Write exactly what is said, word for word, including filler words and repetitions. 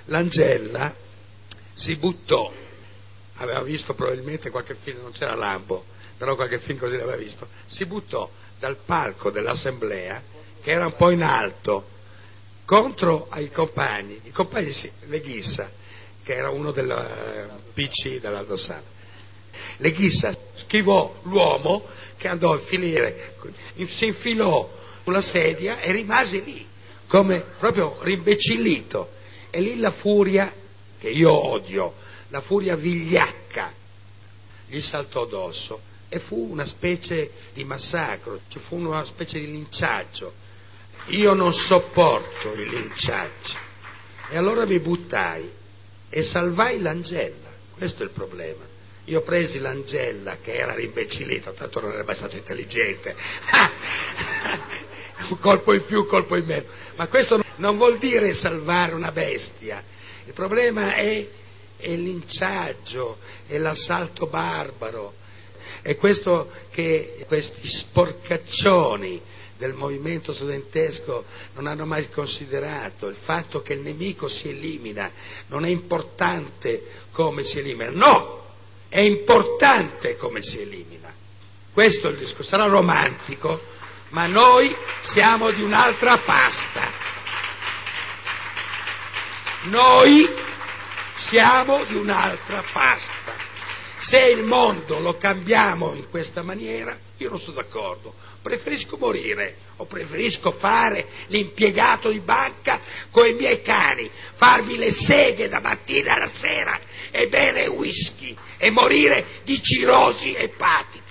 Langella si buttò, aveva visto probabilmente qualche film, non c'era Lambo, però qualche film così l'aveva visto, si buttò dal palco dell'assemblea, che era un po' in alto, contro ai compagni, i compagni Leghissa, che era uno del P C dell'Aldo Sala. Leghissa schivò l'uomo che andò a finire, si infilò sulla sedia e rimase lì, come proprio rimbecillito. E lì la furia, che io odio, la furia vigliacca, gli saltò addosso e fu una specie di massacro, ci fu una specie di linciaggio. Io non sopporto i linciaggi e allora mi buttai e salvai Langella. Questo è il problema. Io presi Langella che era rimbecillito, tanto non era mai stato intelligente, un colpo in più, un colpo in meno, ma questo non vuol dire salvare una bestia. Il problema è, è il linciaggio, è l'assalto barbaro, è questo che questi sporcaccioni del movimento studentesco non hanno mai considerato, il fatto che il nemico si elimina. Non è importante come si elimina, no, è importante come si elimina. Questo è il discorso. Sarà romantico, ma noi siamo di un'altra pasta. Noi siamo di un'altra pasta. Se il mondo lo cambiamo in questa maniera, io non sono d'accordo. Preferisco morire o preferisco fare l'impiegato di banca con i miei cani, farmi le seghe da mattina alla sera e bere whisky e morire di cirosi epatica.